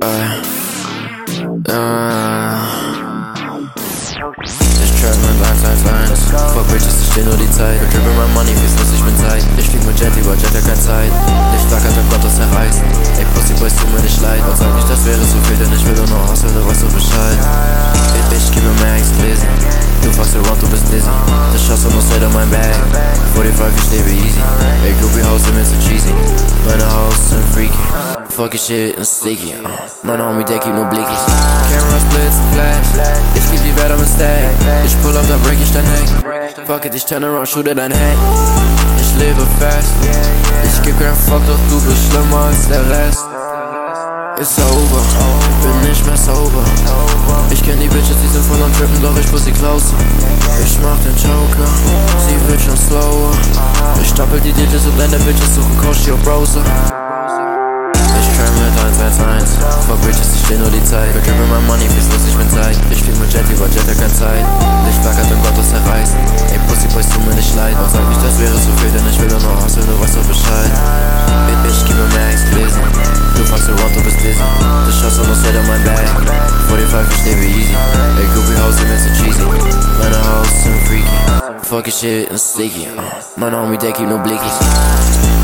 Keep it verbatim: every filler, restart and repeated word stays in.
Äh, äh. Ich track mit eins eins eins. Fuck Bitches, ich steh nur die Zeit. Ich dribbel mein Money, wie's lustig, ich bin Zeit. Ich flieg mit Jet, lieber Jet, hat keine Zeit. Licht flackert, dann Gott das zerreißt. Ey, Pussy Boys, tut mir nicht leid. Und sag nicht, das wäre so viel, denn ich will nur noch Hustle, du weißt so Bescheid. Ich gebe mir mehr Explesen. Du fuckst around, du bist dizzy. Das Schuss und straight on mein Bag. fünfundvierzig, ich lebe easy. Ey, Groupie Haus, sind mir so cheesy. Meine Haus sind freaky. Fuck shit and sticky. uh. Mein Homie, der gibt nur Blickies. Cameras blitzen, flash. Ich geb die Wert am Stack. Ich pull up, da break ich dein Neck. Fuck it, ich turn around, shoote dein Head. Ich lebe fest. Ich geb keinen Fuck, doch du bist schlimmer als der Rest. Ist over, bin nicht mehr sober. Ich kenn die Bitches, die sind voll am Trippen, doch ich pussy closer. Ich mach den Joker, sie wird schon slower. Ich stapel die Digits und blende Bitches, suchen Koshi auf Browser. Ich track mit eins eins eins. Fuck Bitches, ich steh nur die Zeit. Ich dribbel mein Money, wie's lustig, ich bin Zeit. Ich flieg mit Jet, lieber Jet, hat keine Zeit. Licht flackert und Gott, das zerreißt. Ey, Pussy Boys, tut mir nicht leid. Und sag nicht, das wäre zu viel, denn ich will nur noch Hustle, du weißt doch Bescheid. Ich geb mir mehr Explesen. Du fuckst around, du bist dizzy. Das Schuss und straight on mein Bag. fünfundvierzig, ich lebe easy. Ey, Groupie Haus, sind mir so cheesy. Meine Haus sind freaky. Fuck shit and sticky. uh. Mein Homie, der gibt nur Blickies.